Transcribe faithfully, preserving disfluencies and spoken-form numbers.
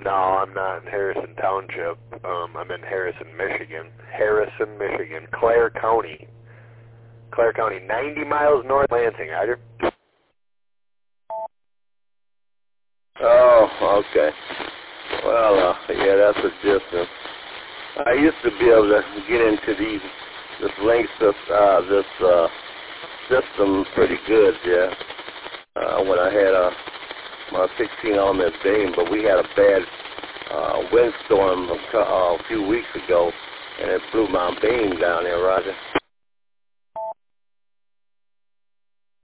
No, I'm not in Harrison Township. Um, I'm in Harrison, Michigan. Harrison, Michigan. Clare County. Clare County, ninety miles north of Lansing. Roger. Oh, okay. Well, uh, yeah, that's a distance. I used to be able to get into these, this link, this, uh, this, uh, system pretty good, yeah. Uh, when I had a, my sixteen element beam, but we had a bad, uh, windstorm a, a few weeks ago, and it blew my beam down there, Roger.